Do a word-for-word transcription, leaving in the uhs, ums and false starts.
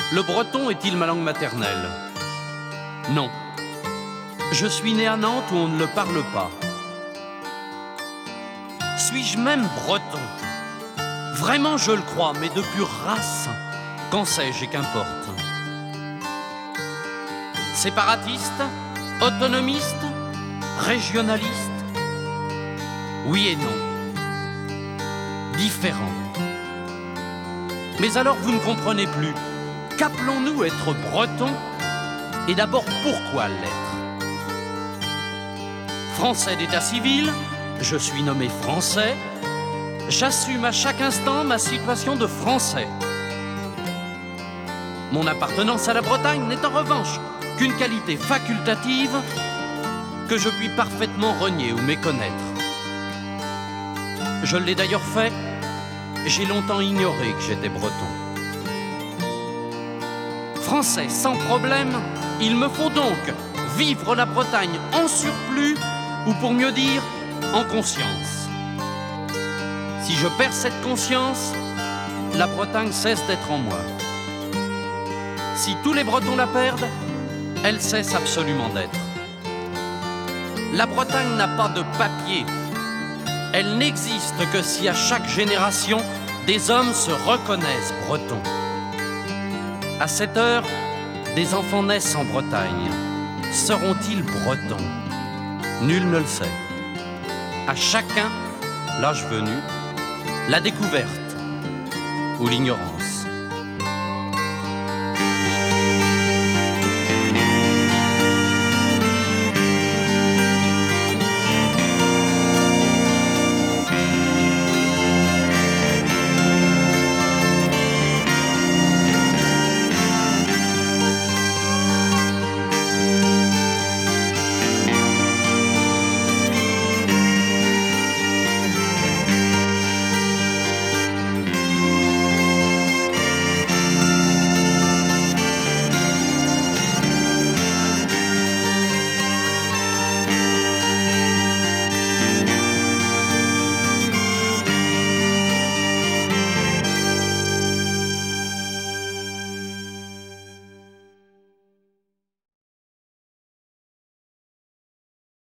Le breton est-il ma langue maternelle? Non. Je suis né à Nantes où on ne le parle pas. Suis-je même breton? Vraiment, je le crois, mais de pure race. Qu'en sais-je et qu'importe? Séparatiste? Autonomiste? Régionaliste? Oui et non. Différent. Mais alors vous ne comprenez plus. Qu'appelons-nous être breton? Et d'abord, pourquoi l'être? Français d'état civil, je suis nommé français. J'assume à chaque instant ma situation de français. Mon appartenance à la Bretagne n'est en revanche qu'une qualité facultative que je puis parfaitement renier ou méconnaître. Je l'ai d'ailleurs fait, j'ai longtemps ignoré que j'étais breton. Français sans problème, il me faut donc vivre la Bretagne en surplus, ou pour mieux dire, en conscience. Si je perds cette conscience, la Bretagne cesse d'être en moi. Si tous les Bretons la perdent, elle cesse absolument d'être. La Bretagne n'a pas de papier. Elle n'existe que si à chaque génération, des hommes se reconnaissent bretons. À cette heure, des enfants naissent en Bretagne. Seront-ils bretons? Nul ne le sait. À chacun, l'âge venu, la découverte ou l'ignorance.